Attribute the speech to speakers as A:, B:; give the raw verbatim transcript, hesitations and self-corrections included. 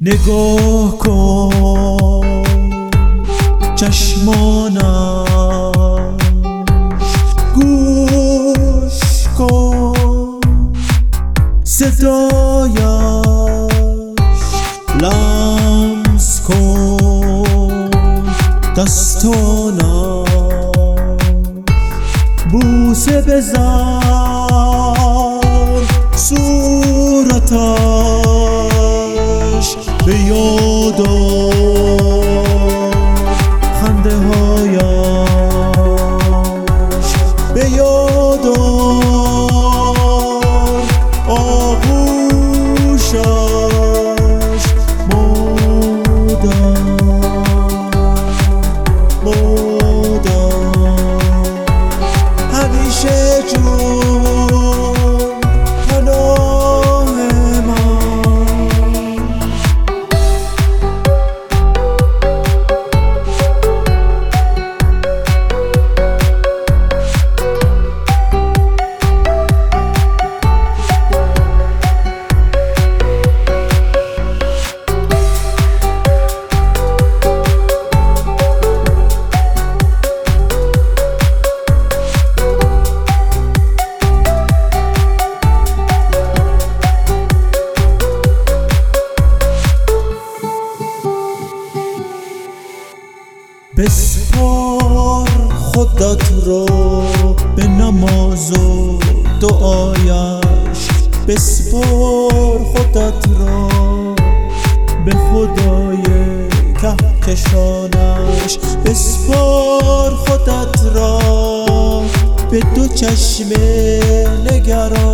A: نگاه کن چشمانم، گوش کن صدایش، لمس کن دستانم، بوسه بزن صورتش، به یاد خنده هایش، به یاد آغوشش، مادر مادر همیشه جون پناه من. بسپار خودت رو به نماز و دعایش، بسپار خودت رو به خدای کهکشانش، بسپار خودت را به دو چشم نگرانش،